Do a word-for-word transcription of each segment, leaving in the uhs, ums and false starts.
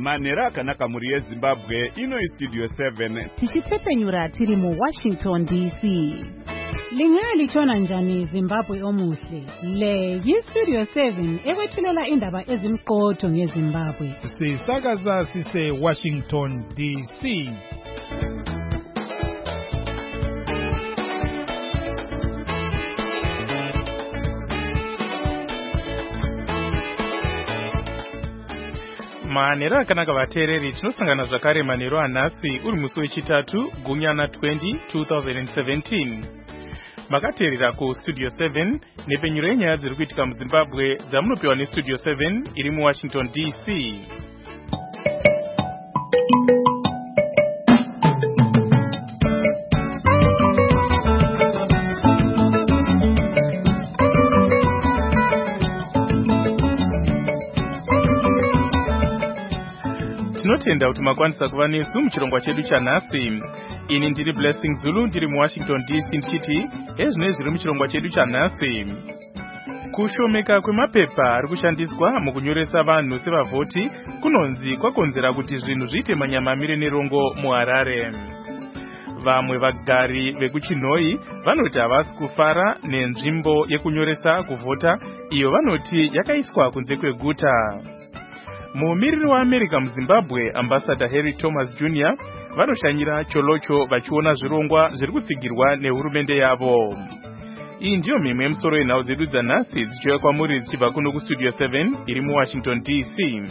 manhero akanaka muri yeZimbabwe. Ino iStudio seven tichitsepenyura tiri mu Washington D C. Lingalitshona njani Zimbabwe omuhle? Le yiStudio seven ekwethulela indaba ezimqotho ngeZimbabwe. Sisakaza sise Washington D C. Manhero akanaka vateereri, tinosangana zvakare manhero anhasi uri musi wechitatu gunyana twenty twenty seventeen. Makateerera kuStudio seven nepenyuro yenyaya dziri kuitika muZimbabwe dzamunopiwa neStudio seven iri muWashington D C. Tinotenda kuti makwanisa kuva nesu muchirongwa chedu chanhasi. Ini ndiri Blessing Zulu ndiri muWashington D C ndichiti ezvino zviri muchirongwa chedu chanhasi. Kushomeka kwemapepa ari kushandiswa mukunyoresa vanhu sevavhoti kunonzi kwakonzera kuti zvinhu zviite manyamamire nerongo muHarare. Vamwe vagari vekuChinhoyi vanoti havasi kufara nenzvimbo yekunyoresa kuvhota iyo vanoti yakaiswa kunze kweguta. Mumiriri waAmerica muZimbabwe, Ambassador Harry Thomas Junior vanoshanyira cholocho vachiona zvirongwa zviri kutsigirwa nehurumende yavo. Iyi ndiyo mimwe yemusoro yenhau dzedu dzanhasi dzichiuya kwamuri dzichibva kuno kuStudio seven iri muWashington D C.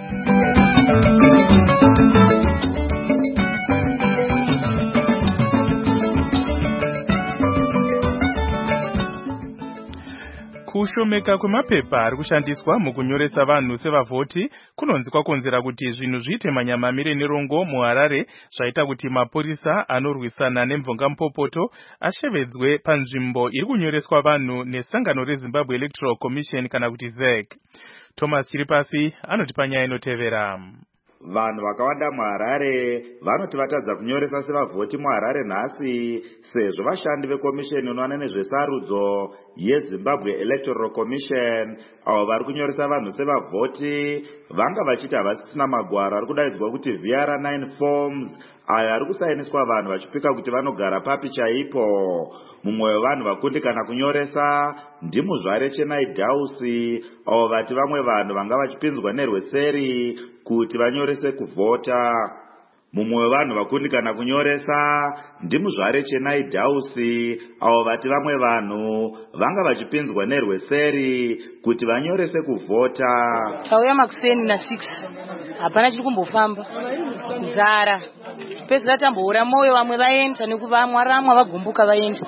Kushomeka kwemapepa ari kushandiswa mukunyoresa vanhu sevavhoti kunonzi kwakonzera kuti zvinhu zviite manyamamire nerongo muHarare, zvaita kuti mapurisa anorwisana nemvongamupopoto ashevedzwe panzvimbo iri kunyoreswa vanhu nesangano reZimbabwe Electoral Commission kana kuti Z E C. Thomas Chiripasi anoti panyaya inotevera. Vanhu vakawanda muHarare vanoti vatadza kunyoresa sevavhoti muHarare nhasi sezvo vashandi vekomisheni inoona nezvesarudzo yeZimbabwe Electoral Commission avo vari kunyoresa vanhu sevavhoti vanga vachiti havasisina magwaro ari kudaidzwa kuti V R nine forms ayo ari kusainiswa vanhu vachipika kuti vanogara papi chaipo. Mumwe wevanhu vakundikana kunyoresa ndimuzvare Chenai Dausi avo vati vamwe vanhu vanga vachipinzwa nerweseri kuti vanyorese kuvhota. Mumwe wevanhu vakundikana kunyoresa ndimuzvare Chenai Dausi avo vati vamwe vanhu vanga vachipinzwa nerweseri kuti vanyorese kuvhota. Tauya makuseni na six hapana chiri kumbofamba nzara pesa tamboura moyo vamwe vaenda nekuvamwe ramwe vagumbuka vaenda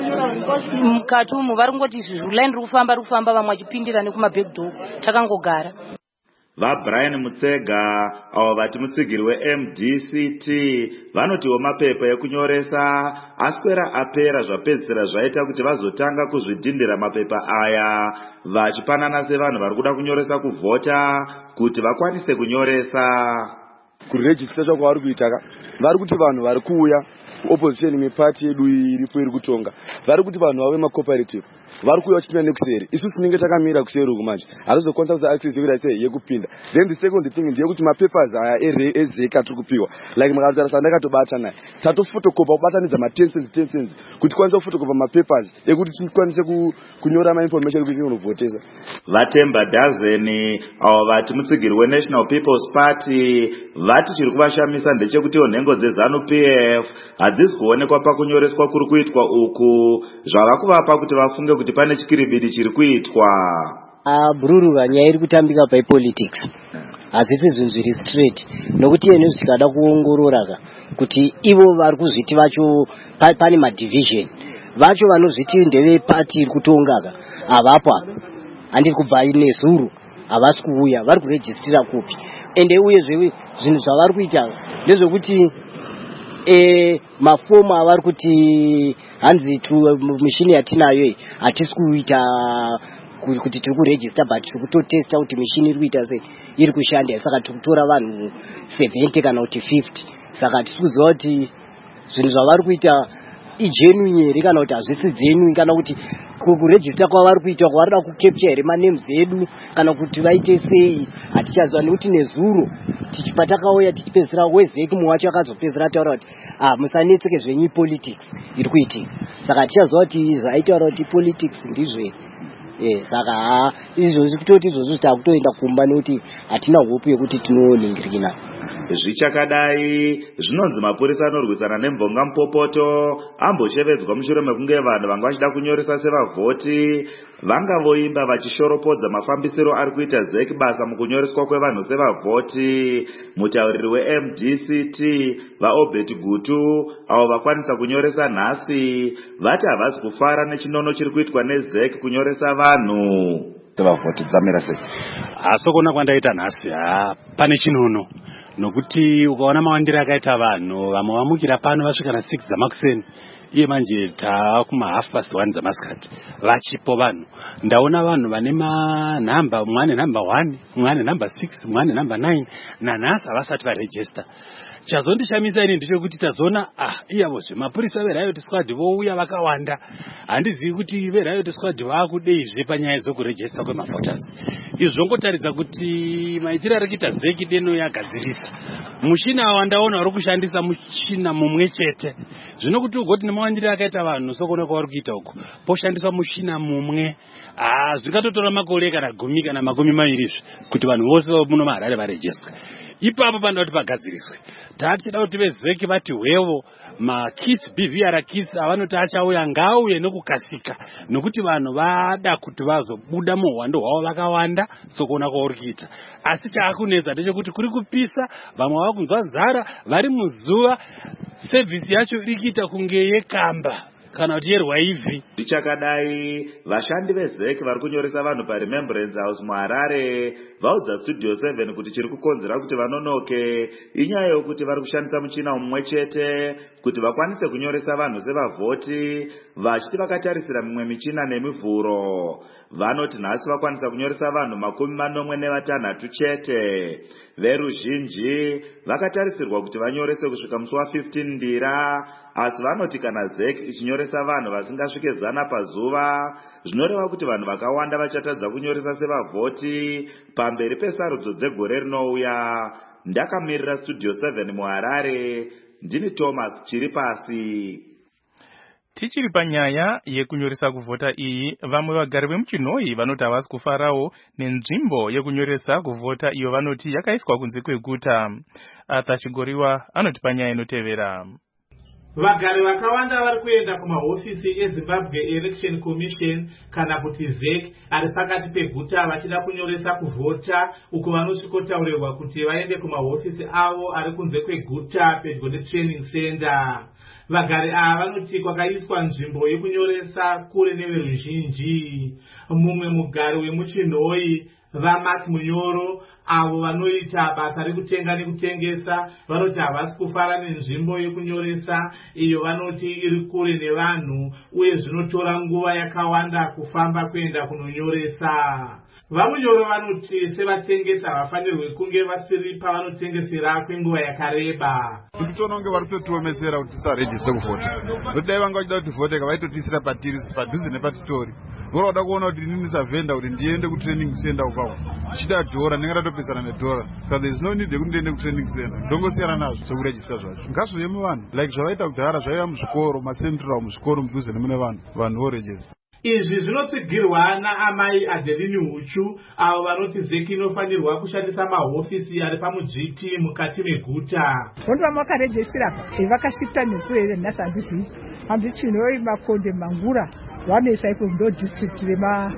mukati umu vari kungoti zvulaini riri kufamba riri kufamba vamwe vachipindira nekumabackdoor takangogara. VaBrian Mutsega avo vati mutsigiri weM D C T vanotiwo mapepa ekunyoresa aswera apera zvapedzisira zvaita kuti vazotanga kuzvidhindira mapepa aya vachipanana sevanhu vari kuda kunyoresa kuvhota kuti vakwanise kunyoresa. Kurejista chakwavari kuita vari kuti vanhu vari kuuya opposition mepati yedu iripo iri kutonga vari kuti vanhu vave macooperative vari kuuya vachipinda nekuseri. Isu tinenge takamira kuseri uku manje hatizokwanisa kuza access yekuti aise yekupinda. Then the second thing ndeyekuti mapapers aya ezeka tiri kupiwa like makatarisa ndakatobata naye tatofotokopa kubatanidza ma ten cents ten cents kuti kwanisa kufotokopa mapapers ekuti tikwanise kunyora ma information kuti tinovhotesa. Vatemba Dozen avo vati mutsigiri weNational People's Party vati chiri kuvashamisa ndechekuti nhengo dzeZANU P F hadzisi kuonekwa pakunyoreswa kuri kuitwa uku zvava kuvapa kuti vafunge kuti pane chikiribidi chiri kuitwa. Bururu nyaya iri kutambika papolitics hazvisi zvinhu zviri straight nokuti ene zvikada kuongorora kuti ivo vari kuzviti vacho pane madivision vacho vanozviti ndeve party iri kutonga avapo handiri kubva nezuro havasi kuuya vari kurejistira kupi ende uyezve zvinhu zvavari kuita ndezvekuti E mafomu avari kuti hanzi mishini yatinayo hatisi kuita kuti tiri kurejista but tiri kutotesta kuti mishini iri kuita sei iri kushanda saka tiri kutora vanhu seventy kana kuti fifty saka tiri kuziva kuti zvinhu zvavari kuita igenuine here kana kuti hazvisi genuine kana kuti kurejista kwavari kuita kwavarida kucapture here manems edu kana kuti vaite sei hatichaziva nekuti nezuro tichipatakauya tichipedzera wezeki muwacho akazopedzera taura kuti ah musanetseke zvenyu politics iri kuitika. Saka tichaziva kuti zvaitaura kuti politics ndizve eh saka ha izvozvi kutoti izvozvi takutoenda kumba nekuti hatina hope yekuti tinoningirikina. Zvichakadai zvinonzi mapurisa anorwisana nemvonga mupopoto amboshevedzwa mushure mekunge vanhu vanga vachida kunyoresa sevavhoti vanga voimba vachishoropodza mafambisiro ari kuita zeki basa mukunyoreswa kwevanhu sevavhoti. Mutauriri we-M D C T vaObert Gutu avo vakwanisa kunyoresa nhasi vati havasi kufara nechinono chiri kuitwa nezeki kunyoresa vanhu sevavhoti dzamira sei. Asokona kwandaita nhasi ha pane chinono nokuti ukaona mawandiro akaita vanhu vamwe vamukira pano vasvika na six dzamakuseni iye manje taakuma half past one dzamasikati vachipo vanhu. Ndaona vanhu vane manhamba mwane namba one mwane namba six mwane namba nine nanhasi havasati varejista. Chazondishamisa ini ndechekuti tazoona ah iyavo zvemapurisa veriot squad vouya vakawanda. Handizivi kuti veriot squad vaakudeizve panyaya dzokurejista kwemavhoters. Izvi zvongotaridza kuti maitiro ari kuita zeki deno yagadzirisa. Mushina wandaona uri kushandisa mushina mumwe chete. Zvino kuti ugoti nemawandiro akaita vanhu sokona kwavari kuita uko poshandiswa mushina mumwe ah zvikatotora makore kana gumi kana makumi mairizve kuti vanhu vose muno maHarare varejistwe. Ipapo panoda kuti pagadziriswe. Tatichida kuti vezeki vati hwevo makits B V R kits avanoti achauya ngaauye nokukasika nokuti vanhu vada kuti vazobuda muhwando hwavo vakawanda sokona kwauri kuita. Asi chaakunetsa ndechekuti kuri kupisa vamwe vakunzwa nzara vari muzuva sevhisi yacho iri kuita kunge yekamba kana kuti yerwaivhi. Zvichakadai vashandi vezeki vari kunyoresa vanhu paRemembrance House muHarare vaudza Studio seven kuti chiri kukonzera kuti vanonoke inyaya yokuti vari kushandisa muchina mumwe chete kuti vakwanise kunyoresa vanhu sevavhoti vachiti vakatarisira mimwe michina nemivhuro. Vanoti nhasi vakwanisa kunyoresa vanhu makumi manomwe nevatanhatu chete. Veruzhinji vakatarisirwa kuti vanyorese kusvika musi wa15 ndira asi vanoti kana zeki ichinyoresa vanhu vasingasvike zana pazuva zvinoreva kuti vanhu vakawanda vachatadza kunyoresa sevavhoti pamberi pesarudzo dzegore rinouya. Ndakamirira Studio seven muHarare ndini Thomas Chiripasi. Tichiri panyaya yekunyoresa kuvhota iyi, vamwe vagari vemuchinhoi vanoti havasi kufarawo nenzvimbo yekunyoresa kuvhota iyo vanoti yakaiswa kunze kweguta. Arthur Chigoriwa anoti panyaya inotevera. Vagari vakawanda vari kuenda kumahofisi eZimbabwe Election Commission kana kuti zeki ari pakati peguta vachida kunyoresa kuvhota uko vanosvikotaurirwa kuti vaende kumahofisi avo ari kunze kweguta pedyo netraining center. Vagari ava vanoti kwakaiswa nzvimbo yekunyoresa kure neveruzhinji. Mumwe mugari wemuchinhoi vaMark Munyoro avo vanoita basa rekutenga nekutengesa vanoti havasi kufara nenzvimbo yekunyoresa iyo vanoti iri kure nevanhu uye zvinotora nguva yakawanda kufamba kuenda kunonyoresa. Vamunyoro vanoti sevatengesa vafanirwe kunge vasiri pavanotengesera kwenguva yakareba. Nditoona kunge vari kutotiomesera kuti tisarejiste kuvhota. Kuti dai vanga vachida kuti vhota vaitotiisira patiri padhuze nepatitori. Vora vada kuona kuti ndini savhenda kuti ndiende kutraining center ukako. Chida dhora ndingatatopesana nedhora. So there is no need yekuti ndiende kutraining center. Ndongosiyana nazvo sokurejista zvacho. Ngazviuye muvanhu. Like zvavaita kudhara zvaiva muzvikoro, macentral muzvikoro mudhuze nemune vanhu. Vanhu vorejista. Izvi zvinotsigirwa naamai Adeline Huchu avo vanoti zeki inofanirwa kushandisa mahofisi ari pamujiti mukati meguta. Vonda makarejistira vakashifta nesu here nhasi handizivi. Handichinoi Makonde Mangura vanesa ipo ndo district rema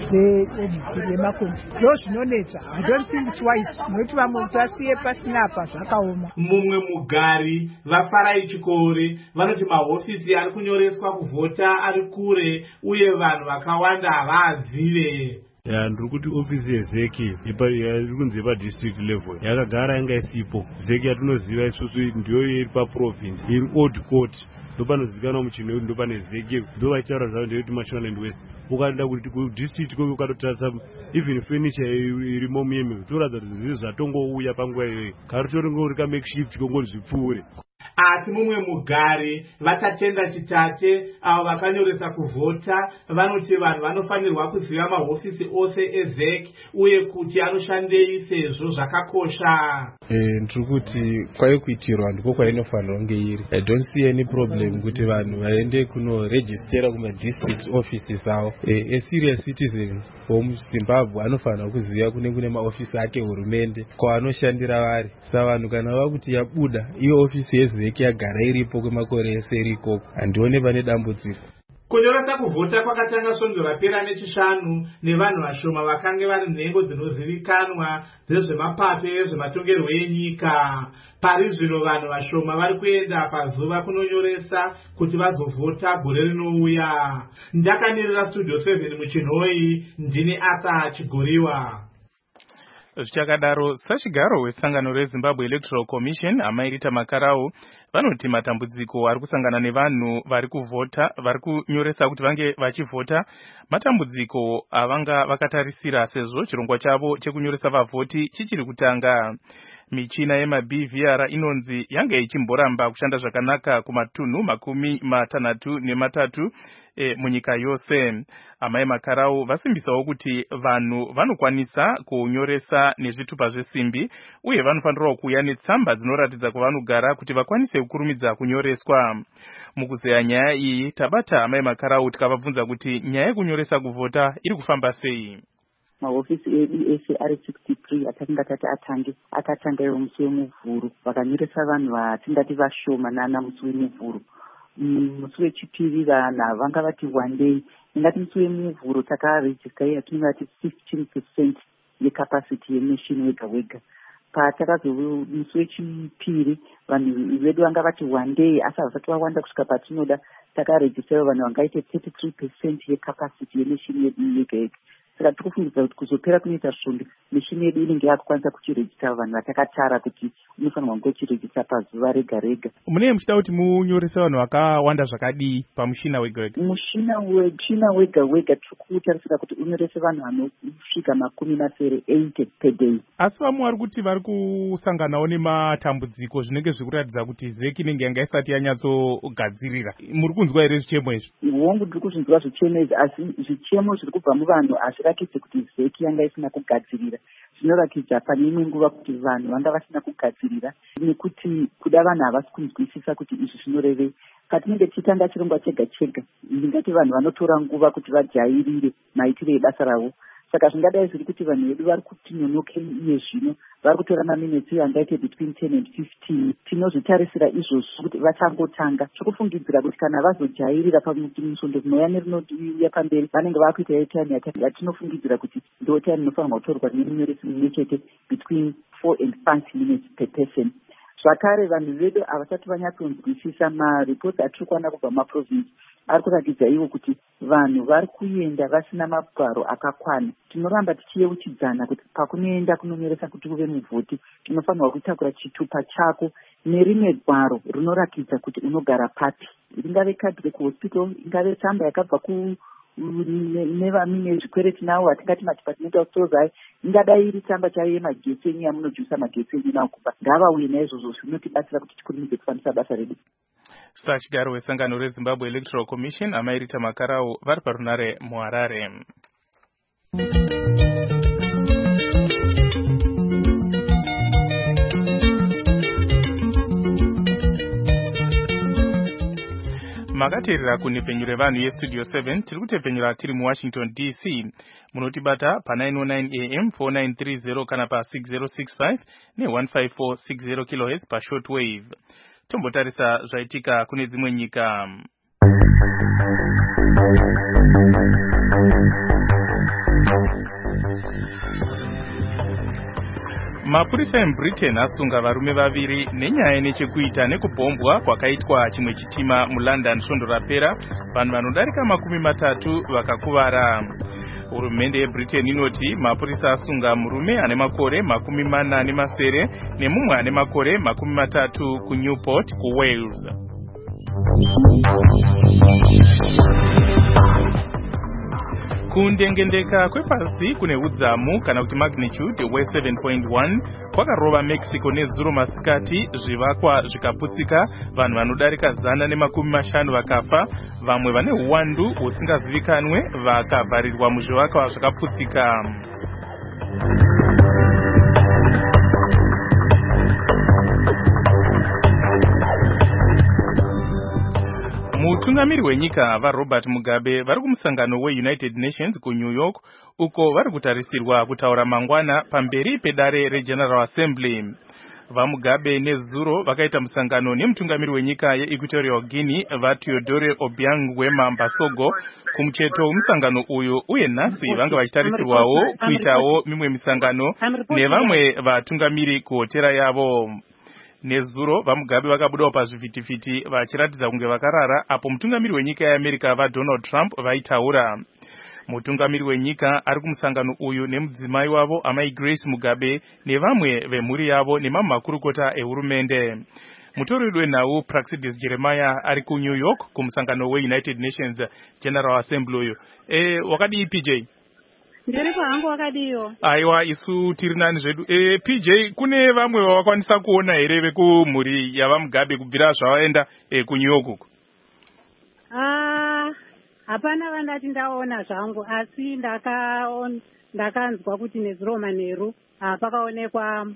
remakonde. Ndo zvinonetsa. I don't think it's wise. Nokuti vamwe vasiye pasina apa zvakaoma. Mumwe mugari vaFarai Chikore vanoti mahofisi ari kunyoreswa kuvhota ari kure uye vanhu vakawanda havazive. Ya ndiri kuti ofisi yezeki iri kunzi padistrict level yakagara yanga isipo. Zeki yatinoziva isusu ndiyo iri paprovince iri old court. Ndopanozivikanwa muchinhoi ndo pane zeki ndo vachitaura zvavo ndeyekuti Mashonaland West. Ukaenda kuti kudistrict koko ukatotarisa even furniture irimo muyemi toratidza kuti zviri zvatongouya panguva iyoyo. Kari toringori kamakeshift kongori zvipfuure. asi mumwe mugari vachatenda chitate avo vakanyoresa kuvhota vanoti vanhu vanofanirwa kuziva mahofisi ose ezek uye kuti anoshandei sezvo zvakakosha. Eh, ndiri kuti kwaikuitirwa ndiko kwainofanira kunge iri. I don't see any problem kuti vanhu vaende kunoregistera kuma-district offices avo. Eh, a serious citizen womuzimbabwe anofanira kuziva kune kune maofisi ake hurumende kwaanoshandira vari. Sa vanhu kana vakuti yabuda iyo ofisi yezeki yagara iripo kwemakore ese iri ikoko, handione pane dambudziko. Kunyoresa kuvhota kwakatanga svondo rapera nechishanu nevanhu vashoma vakange vari nhengo dzinozivikanwa dzezvemapato ezvematongerwo enyika. Pari zvino vanhu vashoma vari kuenda pazuva kunonyoresa kuti vazovhota gore rinouya. Ndakamirira studio seven muchinhoi, ndini Asa Chigoriwa. Zvichakadaro, sachigaro wesangano reZimbabwe Electoral Commission amairita makarau vanoti matambudziko ari kusangana nevanhu vari kuvhota vari kunyoresa kuti vange vachivhota matambudziko avanga vakatarisira sezvo chirongwa chavo chekunyoresa vavhoti chichiri kutanga. Michina yema-B V R inonzi yange ichimboramba kushanda zvakanaka kumatunhu makumi matanhatu nematatu e, munyika yose. Amai makarau vasimbisawo kuti vanhu vanokwanisa kunyoresa nezvitupa zvesimbi uye vanofanirawo kuuya netsamba dzinoratidza kwavanogara kuti vakwanise kukurumidza kunyoreswa. Mukuzeya nyaya iyi tabata amai makarau tikavabvunza kuti nyaya yekunyoresa kuvhota iri kufamba sei. Mahofisi edu ese ari sixty-three atakanga tati atange akatanga iwo musi wemuvhuru vakanyoresa vanhu vatingati vashoma nana musi wemuvhuru. Musi wechipiri vanhu vanga vati one day ingati musi wemuvhuru takarejista yatinenge vati fifteen percent yecapacity yenation wega wega. Patakazo musi wechipiri vanhu vedu vanga vati one day asi havasati vawanda kusvika patinoda takarejista vanhu vangaite thirty-three percent yecapacity yenation yedu yega yega. Saka tikufungidza kuti kuzopera kunoita svondo mishini yedu inenge yakukwanisa kuchirejista vanhu vatakatara kuti unofanirwa kunge uchirejista pazuva rega rega. Munenge muchida kuti munyorese vanhu vakawanda zvakadii pamushina wega wega? Mushina mushina wega wega tikutarisira kuti unyorese vanhu vanosvika makumi masere eighty per day. Asi vamwe vari kuti vari kusanganawo nematambudziko zvinenge zvikuratidza kuti zeki inenge yanga isati yanyatsogadzirira. Muri kunzwa here zvichemo izvi? Hongu ndiri kuzvinzwa zvichemo izvi, asi zvichemo zviri kubva muvanhu hazviratidzi kuti zeki yanga isina kugadzirira. Zvinoratidza pane imwe nguva kuti vanhu vanga vasina kugadzirira nekuti kuda vanhu havasi kunzwisisa kuti izvi zvinorevei. Patinenge tichitanga chirongwa chega chega ndingati vanhu vanotora nguva kuti vajairire maitire ebasa ravo. Saka zvingadai zviri kuti vanhu vedu vari kuti nonokei iye zvino vari kutora maminitsi angaite between ten and fifteen. Tinozvitarisira izvozvo kuti vachangotanga. Chokufungidzira kuti kana vazojairira pamusvondo muya nerinouya pamberi vanenge vakuita yetime yatinofungidzira kuti ndo time inofanirwa kutorwa nemunyoresi mumwe chete between four and five minutes per person. Zvakare vanhu vedu havasati vanyatsonzwisisa maripoti atiri kuwana kubva maprovinsi ari kuratidza ivo kuti vanhu vari kuenda vasina magwaro akakwana. Tinoramba tichiyeuchidzana kuti pakunoenda kunonyoresa kuti uve muvhoti unofanirwa kutakura chitupa chako nerimwe gwaro rinoratidza kuti unogara papi. Ringave kadhi rekuhospital, ingave tsamba yakabva ku nevamine zvikwereti navo vatingati madhipatimenti of stores, ingadai iri tsamba chaiyo yemagetsi enyu yamunojuisa magetsi enyu nawo kubva ngavauye naizvozvo zvinotibatsira kuti tikurumidze kufambisa basa redu. Sachigaro wesangano reZimbabwe Electoral Commission amairita makarau vari parunare muHarare. Makateerera kunhepfenyu revanhu yestudio seven tiri kutepfenyura tiri muWashington D C. Munotibata pa nine oh nine A M four nine three zero kana pa six zero six five ne one five four six zero kilohertz pa shortwave. Tombotarisa zvaitika kune dzimwe nyika. Mapurisa eMbritain asunga varume vaviri nenyaya nechekuita nekubhombwa kwakaitwa chimwe chitima muLondon svondo rapera, vanhu vanodarika makumi matatu vakakuvara. Hurumende yeBritain inoti mapurisa asunga murume ane makore makumi mana nemasere nemumwe ane makore makumi matatu kuNewport kuWales. kundengendeka kwepasi kune udzamu kana kuti magnitude we seven point one kwakarova Mexico nezuro masikati, zvivakwa zvikaputsika, vanhu vanodarika zana nemakumi mashanu vakafa, vamwe vane uwandu husingazivikanwe vakavharirwa muzvivakwa zvakaputsika. Mutungamiri wenyika vaRobert Mugabe vari kumusangano weUnited Nations kuNew York, uko vari kutarisirwa kutaura mangwana pamberi pedare reGeneral Assembly. VaMugabe nezuro vakaita musangano nemutungamiri wenyika yeEquatorial Guinea vaTeodore Obiang Nguema Mbasogo kumucheto musangano uyu, uye nhasi vanga vachitarisirwawo kuitawo mimwe misangano nevamwe vatungamiri kuhotera yavo. Nezuro vaMugabe vakabudawo pazvivhitivhiti vachiratidza kunge vakarara apo mutungamiri wenyika yeAmerica vaDonald Trump vaitaura. Mutungamiri wenyika ari kumusangano uyu nemudzimai wavo amai Grace Mugabe nevamwe vemhuri yavo nemamwe makurukota ehurumende. Mutori wenhau Praxidis Jeremiah ari kuNew York kumusangano weUnited Nations General Assembly uyu. E, wakadii P J? Ndiri kwangu wakadiyo. Aiwa, isu tiri nani zvedu. E, P J, kune vamwe vakwanisa kuona here vekumhuri yavaMugabe kubvira zvavaenda e, kuNew York uku? Ah, hapana vandati ndaona zvangu, asi ndakaon ndakanzwa kuti nezuro manheru ah, pakaonekwa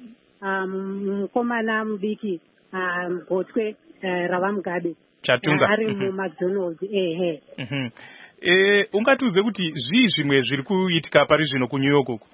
mukomana um, mudiki um, gotwe uh, ravaMugabe chatunga ari muMcDonald's. Ehe. Mhm. Eh, ungatiudze kuti zvii zvimwe zviri kuitika pari zvino kuNew York uku?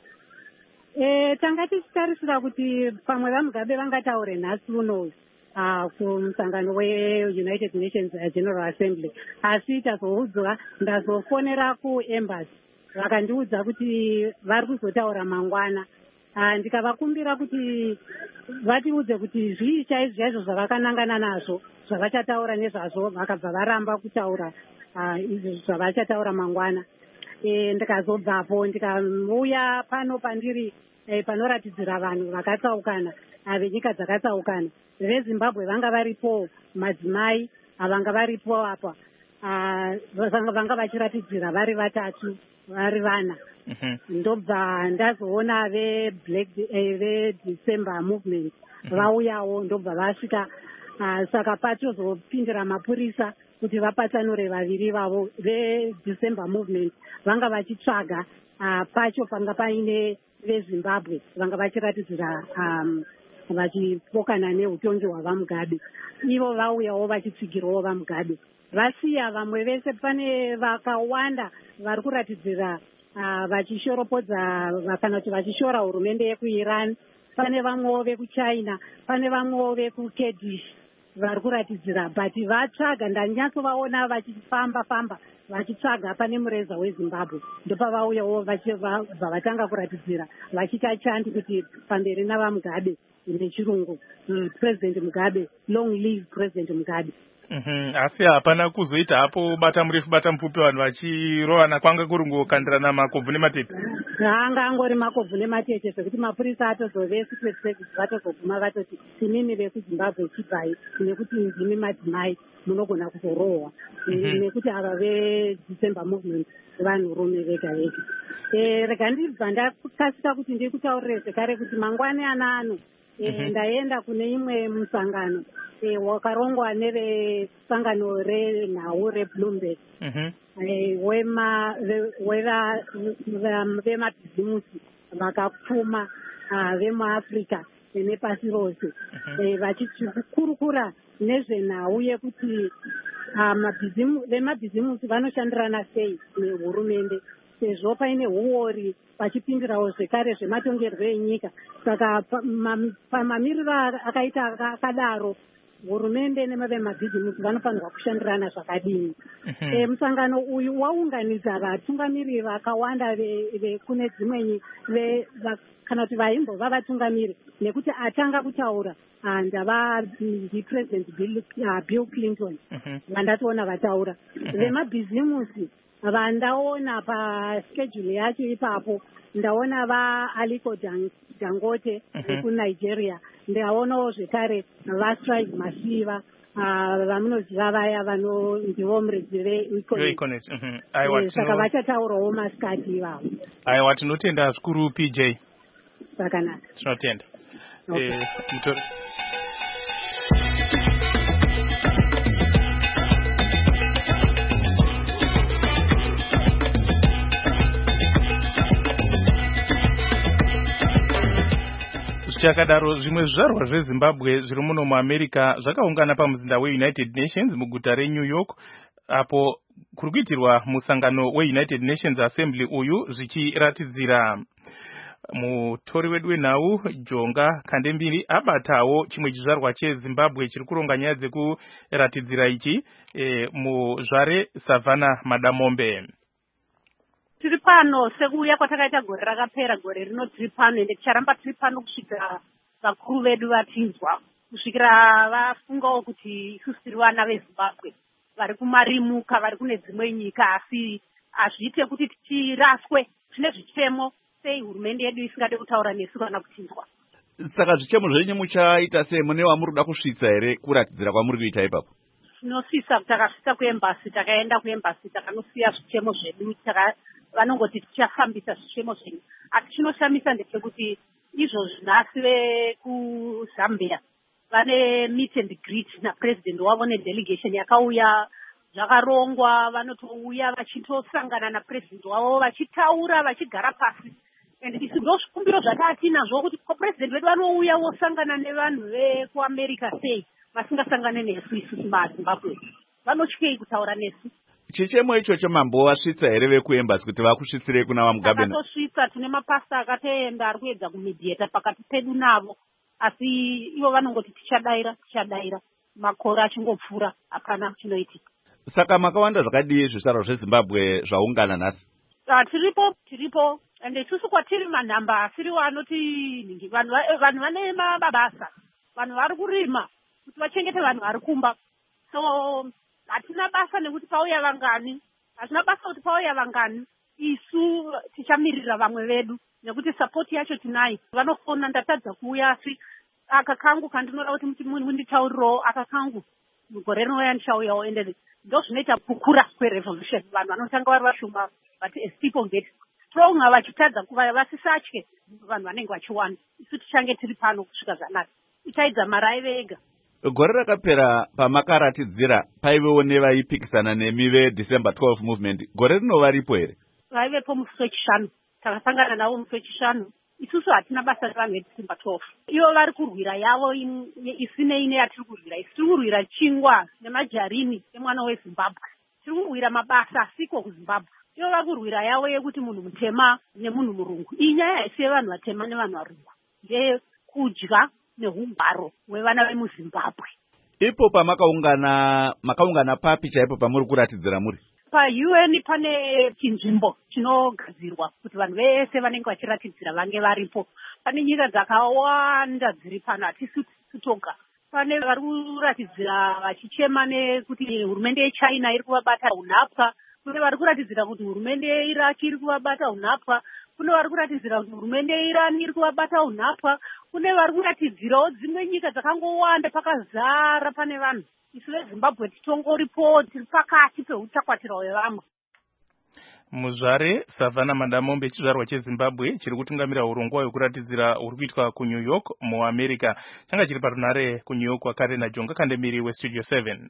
Eh, tanga tichitarisira kuti pamwe vaMugabe vangataure nhasi uno uh, kumusangano weUnited Nations General Assembly, asi tazoudzwa ndazofonera kuembassy vakandiudza kuti vari kuzotaura mangwana. Uh, ndikavakumbira kuti vatiudze kuti zvii chaizvo chaizvo zvavakanangana nazvo zvavachataura nezvazvo, vakabva varamba kutaura izvo uh, zvavachataura mangwana. E, ndikazobvapo ndikauya pano pandiri e, panoratidzira vanhu vakatsaukana uh, venyika dzakatsaukana. VeZimbabwe vanga varipo, madzimai vanga varipo apa, uh, vanga vachiratidzira vari vatatu vari vana. Mm-hmm. Ndobva ndazoona veBlack eh, veDecember Movement vauyawo, ndobva vasvika. Uh, saka pachozopindira mapurisa kuti vapatsanure vaviri vavo veDecember Movement vanga vachitsvaga uh, pacho panga paine veZimbabwe vanga vachiratidzira um, vachipokana neutongi hwavaMugabe. Ivo vauyawo vachitsigirawo vaMugabe, vasiya vamwe vese. Pane vakawanda vari kuratidzira uh, vachishoropodza kana kuti vachishora hurumende yekuIran. Pane vamwewo vekuChina, pane vamwewo vekuKurdish vari kuratidzira, but vatsvaga. Ndanyatsovaona vachifamba famba vachitsvaga pane mureza weZimbabwe, ndopavauyawo vachibva vatanga kuratidzira vachita chandi kuti pamberi navaMugabe nechirungu, mm, President Mugabe, long live President Mugabe. Mhm. Asi hapana kuzoita hapo bata mrefu bata mfupi vanhu vachirovana, kwanga kuri kungokandirana makobvu nematete? Anga angori makobvu nematete zvekuti mapurisa atozove secret service vatozoguma vatoti tinini vekuZimbabwe chibai, nekuti ndimi madzimai munogona kuzorohwa. Mm-hmm. Nekuti ava veDecember Movement vanhurume vega vega. E, rega ndibva ndakasika kuti ndiri kutaurire zvekare kuti mangwane ana ano e, mm-hmm. ndaenda kune imwe musangano e, wakarongwa nevesangano renhau reBloomberg. Mm-hmm. e, wema vemabhizimusi vakapfuma uh, vemuAfrica nepasi rose. Mm-hmm. e, vachikurukura nezvenhau yekuti uh, vemabhizimusi vanoshandirana sei nehurumende, sezvo paine huori vachipindirawo zvekare zvematongerwo enyika. Saka pamamiriro akaita akadaro, hurumende nevemabhizimusi vanofanirwa kushandirana zvakadini. Mm-hmm. E, musangano uyu waunganidza vatungamiri vakawanda vekune dzimwe kana kuti vaimbova vatungamiri, nekuti atanga kutaura ndava ndiPresident Bill, uh, Bill Clinton. Mm-hmm. Vandatoona vataura. Mm-hmm. Vemabhizimusi vandaona paschedule yacho ipapo, ndaona vaAliko Dangote. Mm-hmm. Vekunigeria, ndaonawo zvekare vaStrive Masiva vamunoziva vaya vano ndivo muredzi veeconet. saka vachataurawo masikati ivavo. Aiwa, tinotenda zvikuru P J. Zvakanaka. Tinotenda. Mutori. Chakadaro zvimwe zvizvarwa zveZimbabwe zviri muno muAmerica zvakaungana pamuzinda weUnited Nations muguta reNew York apo kuri kuitirwa musangano weUnited Nations Assembly uyu zvichiratidzira. Mutori wedu wenhau Jonga Kandembiri abatawo chimwe chizvarwa cheZimbabwe chiri kuronga nyaya dzekuratidzira ichi e, muzvare Savannah Madamombe. Tiri pano sekuuya kwatakaita gore rakapera, gore rino tiri pano ende ticharamba tiri pano kusvikira vakuru vedu vatinzwa, kusvikira vafungawo kuti isusu tiri vana veZimbabwe vari kumarimuka, vari kune dzimwe nyika, asi hazviite kuti tiraswe. Tine zvichemo sei hurumende yedu isingade kutaura nesu kana kutinzwa. Saka zvichemo zvenyu muchaita sei? Mune wamuri kuda kusvitsa here kuratidzira kwamuri kuita ipapo? Tinosisa kuti takasvika kuembasi, takaenda kuembasi, takanosiya zvichemo zvedu, vanongoti tichafambisa zvichemo zvenyu. Asi chinoshamisa ndechekuti izvozvi nhasi vekuzambia vane meet and greet napresident wavo nedelegation yakauya zvakarongwa, vanotouya vachitosangana napresident wavo vachitaura vachigara pasi. And isi ndozvikumbiro zvatatinazvo kuti president vedu vanouya vosangana nevanhu vekuamerica sei vasingasangane nesu isusu maZimbabwe, vanotyei kutaura nesu. Chichemo ichocho mambo wasvitsa here vekuembasi kuti vakusvitsirei kuna vaMugabe? Takatosvitsa, tine mapasta akatoenda ari kuedza kumidhieta pakati pedu navo, asi ivo vanongoti tichadaira tichadaira, makore achingopfuura hapana chinoitika. Saka makawanda zvakadii zvizvarwa zveZimbabwe zvaungana nhasi? Uh, tiripo tiripo ende isusu kwatiri manhamba asiriwo anoti vanhu vane mabasa, vanhu vari kurima kuti vachengete vanhu vari kumba. So hatina basa nekuti pauya vangani, hatina basa kuti pauya vangani, isu tichamirira vamwe vedu nekuti support yacho tinayo. Vanofona ndatadza kuuya, asi aka kangu kandinoda kuti munditauriro aka kangu mugore rinouya ndichauyawo, ende ndo zvinoita kukura kwerevolution. Vanhu vanotanga vari vashoma, but as people get strong vachitadza kuva vasisatye vanhu vanenge vachiwanda. Isu tichange tiri pano kusvika zvanaka, ichaidza mari vega. Gore rakapera pamakaratidzira paivewo nevaipikisana nemi veDecember twelfth movement, gore rino varipo here? Vaivepo musi wechishanu, takasangana navo musi wechishanu. Isusu hatina basa nevanhu veDecember twelfth. Ivo vari kurwira yavo isinei neyatiri kurwira. Isi tiri kurwira chingwa nemajarini emwana weZimbabwe. Tiri kurwira mabasa asiko kuZimbabwe. Ivo vari kurwira yavo yekuti munhu mutema nemunhu murungu. Iyi nyaya haisi yevanhu vatema nevanhu varungu, ndeyekudya nehugaro hwevana vemuZimbabwe. Ipo pamakaungana, makaungana papi chaipo pamuri kuratidzira muri? PaU N pane chinzvimbo chinogadzirwa kuti vanhu vese vanenge vachiratidzira vange varipo. Pane nyika dzakawanda dziri pano, hatisi kutoga. Pane vari kuratidzira vachichema nekuti hurumende yeChina iri kuvabata unhapwa. Kune vari kuratidzira kuti hurumende yeIraq iri kuvabata unhapwa. Kune vari kuratidzira kuti hurumende yeIran iri kuvabata unhapwa. Kune vari kuratidzirawo dzimwe nyika dzakangowanda, pakazara pane vanhu. Isu veZimbabwe titongoripo, tiri pakati peutakwatira hwevamwe. Muzvare Savannah Madamombe, chizvarwa cheZimbabwe chiri kutungamira urongwa hwekuratidzira huri kuitwa kuNew York muAmerica. Changa chiri parunare kuNew York wakare naJonga Kandembiri weStudio seven.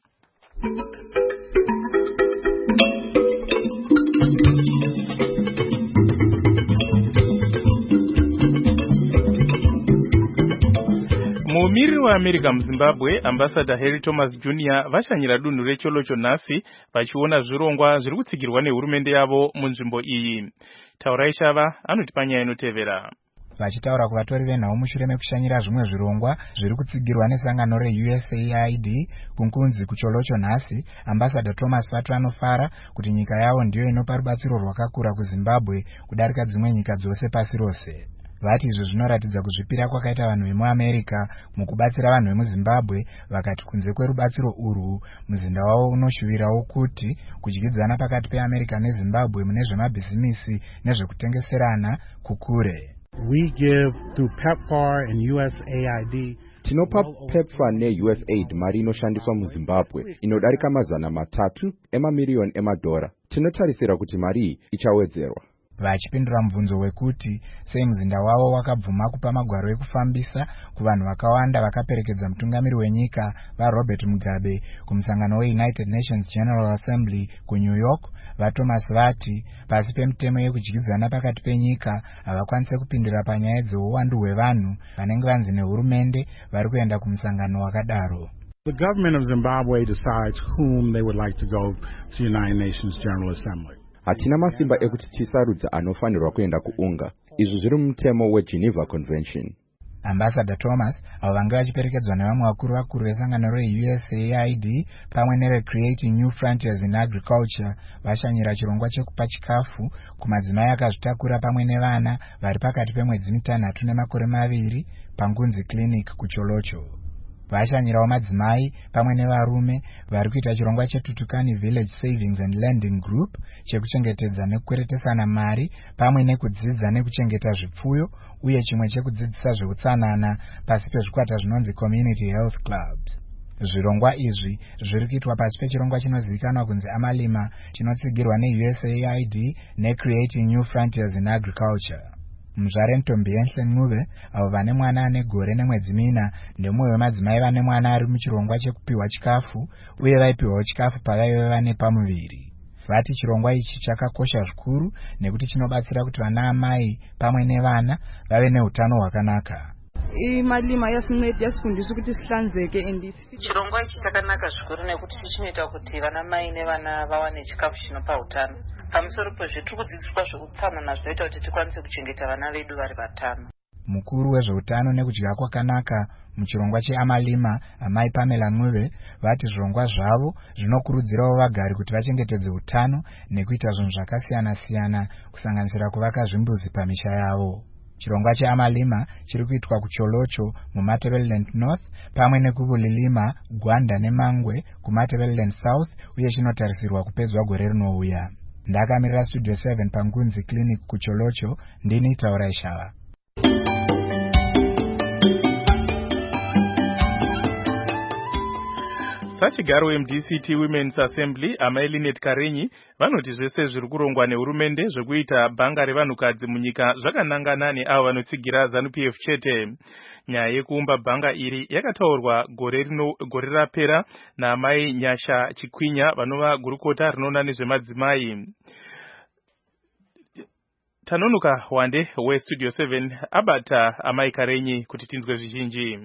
Mumiriri weAmerica muZimbabwe, Ambassador Harry Thomas Junior vashanyira dunhu recholocho nhasi vachiona zvirongwa zviri kutsigirwa nehurumende yavo munzvimbo iyi. Taurai Shava anoti panyaya inotevera. Vachitaura kuvatori venhau mushure mekushanyira zvimwe zvirongwa zviri kutsigirwa nesangano reU S A I D kunkunzi kucholocho nhasi, Ambassador Thomas Fatu anofara kuti nyika yavo ndiyo inopa rubatsiro rwakakura kuZimbabwe kudarika dzimwe nyika dzose pasi rose. Vati izvo zvinoratidza kuzvipira kwakaita vanhu vemuAmerica mukubatsira vanhu vemuZimbabwe, vakati kunze kwerubatsiro urwu muzinda wavo unoshuvirawo kuti kudyidzana pakati peAmerica neZimbabwe mune zvemabhizimisi nezvekutengeserana kukure. We give through PEPFAR and U S A I D Tinopa PEPFAR ne-U S A I D mari inoshandiswa muZimbabwe inodarika mazana matatu emamiriyoni emadhora. Tinotarisira kuti mari iyi ichawedzerwa. Vachipindura mubvunzo wekuti sei muzinda wavo wakabvuma kupa magwaro ekufambisa kuvanhu vakawanda vakaperekedza mutungamiri wenyika vaRobert Mugabe kumusangano weUnited Nations General Assembly kuNew York, vaThomas vati pasi pemutemo yekudyidzana pakati penyika havakwanise kupindira panyaya dzeuwandu hwevanhu vanenge vanzi nehurumende vari kuenda kumusangano wakadaro. The government of Zimbabwe decides whom they would like to go to the United Nations General Assembly. Hatina masimba ekuti tisarudza anofanirwa kuenda kuunga. Izvi zviri mutemo weGeneva Convention. Ambassador Thomas avo vanga vachiperekedzwa nevamwe vakuru vakuru vesangano reU S A I D pamwe nereCreating New Frontiers in Agriculture vashanyira chirongwa chekupa chikafu kumadzimai akazvitakura pamwe nevana vari pakati pemwedzi mitanhatu nemakore maviri pangunzi clinic kuCholocho. Vashanyirawo madzimai pamwe nevarume vari kuita chirongwa cheTutukani Village Savings and Lending Group chekuchengetedza nekukweretesana mari pamwe nekudzidza nekuchengeta zvipfuyo uye chimwe chekudzidzisa zveutsanana pasi pezvikwata zvinonzi Community Health Clubs. Zvirongwa izvi zviri kuitwa pasi pechirongwa chinozivikanwa kunzi Amalima chinotsigirwa neU S A I D neCreating New Frontiers in Agriculture. Muzvare ntombi Enhle Ncube avo vane mwana ane gore nemwedzi mina ndemumwe wemadzimai vane mwana ari muchirongwa chekupiwa chikafu uye vaipiwawo chikafu pavaive vane pamuviri. Vati chirongwa ichi chakakosha zvikuru nekuti chinobatsira kuti vana amai pamwe nevana vave neutano hwakanaka. Imalima yasifundisa kuti sihlanzeke endisi. Chirongwa ichi chakanaka zvikuru nekuti chinoita kuti vana mai nevana vawane chikafu chinopa utano. Pamusoro pezvo tiri kudzidziswa zveutsanana zvinoita kuti tikwanise kuchengeta vana vedu vari vatano. Mukuru wezveutano nekudya kwakanaka muchirongwa cheAmalima amai Pamela Ncube vati zvirongwa zvavo zvinokurudzirawo vagari kuti vachengetedze utano nekuita zvinhu zvakasiyana siyana kusanganisira kuvaka zvimbuzi pamisha yavo. Chirongwa cheAmalima chiri kuitwa kuCholocho muMatabeleland North pamwe nekubulilima Gwanda neMangwe kuMatabeleland South uye chinotarisirwa kupedzwa gore rinouya. Ndakamirira Studio seven pangunzi clinic kuCholocho ndini Taura Ishava. Sachigaro M D C T Women's Assembly amailinet Karenyi vanoti zvese zviri kurongwa nehurumende zvekuita bhanga revanhukadzi munyika zvakanangana neavo vanotsigira ZANU-P F chete. Nyaya yekuumba bhanga iri yakataurwa gore rino gore rapera naamai Nyasha Chikwinya vanova gurukota rinoona nezvemadzimai. Tanonoka Wande weStudio seven abata amai Karenyi kuti tinzwe zvizhinji.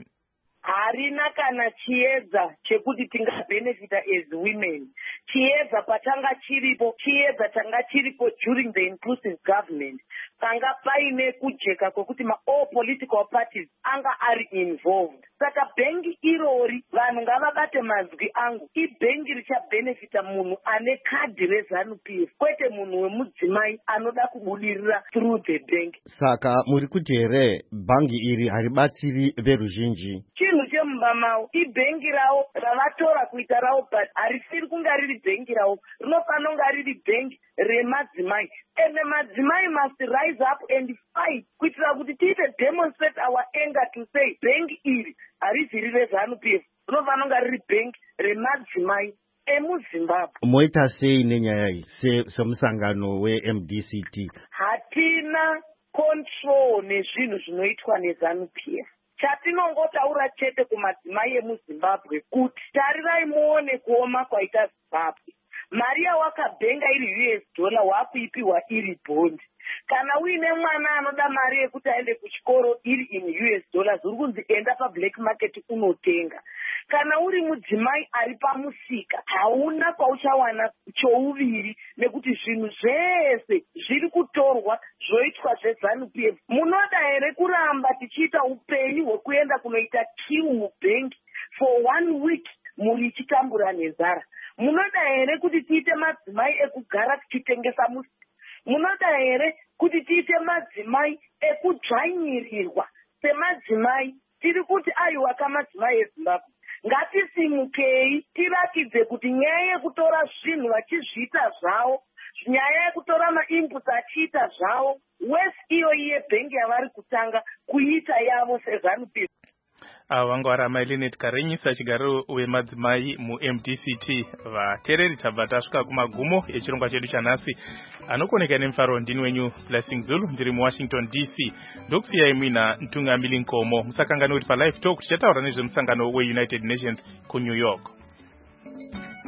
Harina kana chiedza chekuti tingabenefita as women. Chiedza patanga chiripo, chiedza tanga chiripo during the inclusive government. Tanga paine kujeka kwekuti ma all political parties anga ari involved. Saka bengi irori vanhu ngavabate mazwi angu. Ibengi richabenefita munhu ane kadhi reZANU-P F kwete munhu wemudzimai anoda kubudirira through the bank. Saka muri kuti here bangi iri haribatsiri veruzhinji. Chinhu chemumba mavo ibhengi ravo ravatora kuita ravo but harisiri kunga riri bhengi ravo rinofanira kunga riri bhengi remadzimai. And the madzimai must rise up and fight kuitira kuti tiite demonstrate our anger to say bhengi iri hariziri reZANU-P F rinofanira kunga riri bhengi remadzimai emuZimbabwe. Moita sei nenyaya iyi semusangano weM D C T? Hatina control nezvinhu zvinoitwa neZANU-P F. Chatinongotaura chete kumadzimai emuZimbabwe kuti tarirai muone kuoma kwaita Zimbabwe. Mari yawakabhenga iri U S dollar wakuipiwa iri bond. Kana uine mwana anoda mari yekuti aende kuchikoro iri in U S dollars uri kunzi enda pablack market unotenga. Kana uri mudzimai ari pamusika hauna kwauchawana chouviri nekuti zvinhu zvese zviri kutorwa zvoitwa zveZANU-P F. Munoda here kuramba tichiita upenyu hwekuenda kunoita kiu mubhengi for one week muri chitambura nezara? Munoda here kuti tiite madzimai ekugara tichitengesa musika? Munoda here kuti tiite madzimai ekudzvanyirirwa semadzimai? Tiri kuti aiwa kamadzimai eZimbabwe ngatisimukei tirakidze kuti nyaya yekutora zvinhu vachizviita zvavo, nyaya yekutora mainputs achiita zvavo, wesi iyoyi yebhengi yavari kutanga kuita yavo seZANU-P F. vanga vari amailenet karenyisa chigaro wemadzimai mu-M D C T. Vateereri tabva tasvika kumagumo echirongwa chedu chanhasi. Anokoneka nemufaro ndini wenyu Blessing Zulu, ndiri muWashington D C. Ndokusiyai muina Ntungamili Nkomo. Musakangani kuti paLive Talk tichataura nezvemusangano weUnited Nations kuNew York.